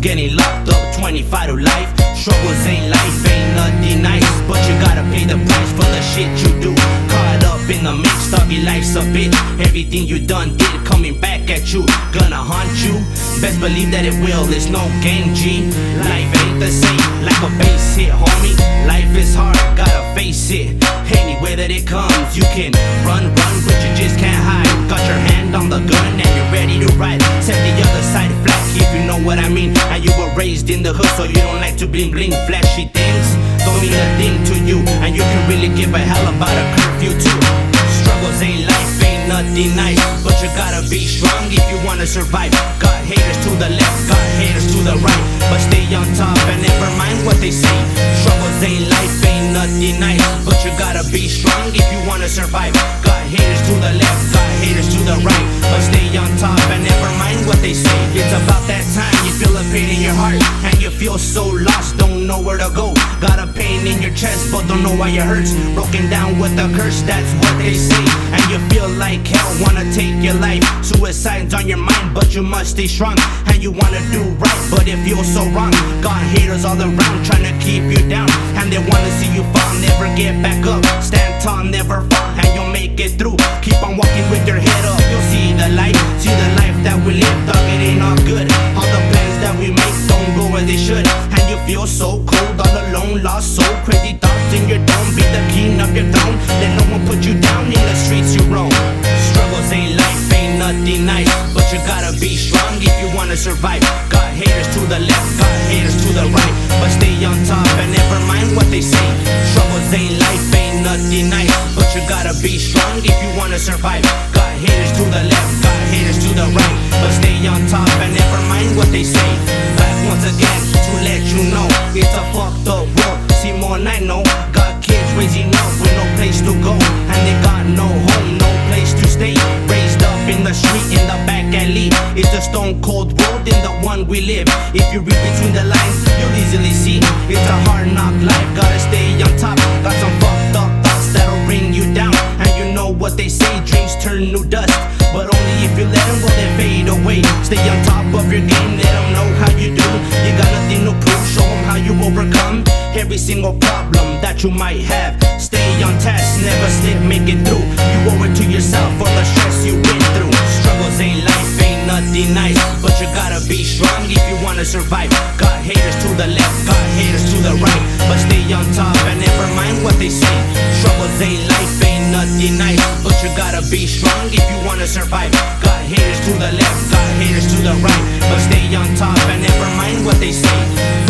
getting locked up 25 to life. Struggles ain't life, ain't nothing nice, but you gotta pay the price for the shit you do. Caught up in the mix, thought your life's a bitch. Everything you done did coming back at you, gonna haunt you. Best believe that it will, it's no game, G. Life ain't the same, like a bass hit, homie. Life is hard, gotta face it. Anywhere that it comes, you can run, but you just can't hide. Got your hand on the gun and you're ready to ride. Set the other side flat, if you know what I mean. And you were raised in the hood, so you don't like to bling bling. Flashy things don't mean a thing to you, and you can really give a hell about a curfew too. Struggles ain't life, ain't nothing nice, but you gotta be strong if you wanna survive. Got haters to the left, got haters to the right, but stay on top and never mind what they say. Struggles ain't life, ain't nothing nice, but you gotta be strong if you wanna survive. Got haters to the left, got haters to the right, but stay on top and never mind what they say. It's about that time you feel a pain in your heart and you feel so lost, don't know where to go. Got a pain in your chest but don't know why it hurts. Broken down with a curse, that's what they say. And you feel like hell, wanna take your life. Suicide's on your mind but you must stay strong. And you wanna do right but it feels so wrong. Got haters all around trying to keep you down, and they wanna see you fall, never get back up. Stand tall, never fall, and you'll make it through. Keep on walking with your head up, you'll see the light. See the life that we live, dog, it ain't all good. All the plans that we make don't go where they should, and you feel so cold, all alone, lost soul. Crazy thoughts in your dome, be the king of your throne. Let no one put you down, in the streets you roam. Struggles ain't life, ain't nothing nice, but you gotta be strong if you wanna survive. Got haters to the left, got haters to the right, but stay on top and never mind what they say. Struggles ain't life, ain't nothing nice, but you gotta be strong if you wanna survive. Got haters to the left, got haters to the right, but stay on top and never mind what they say. Back once again to let you know, it's a fucked up world. See more than I know. Got kids raising up with no place to go, and they got no home, no place to stay. Raised up in the street, in the back alley. It's a stone cold world in the one we live. If you read between the lines, you'll easily see it's a hard knock life, gotta stay on top. Got some fucked up thoughts that'll bring you down, and you know what they say, dreams turn to dust, but only if you let them, will they fade away. Stay on top of your game, let them know how you do. You got nothing to prove, show them how you overcome every single problem that you might have. Stay on task, never slip, make it through. You owe it to yourself for the stress you went through. Struggles ain't life, ain't nothing nice, but you gotta be strong if you wanna survive. Got haters to the left, got haters to the right, but stay on top and never mind what they say. Struggles ain't life, ain't nothing nice, but you gotta be strong if you wanna survive. Got haters to the left, got haters to the right, but stay on top and never mind what they say.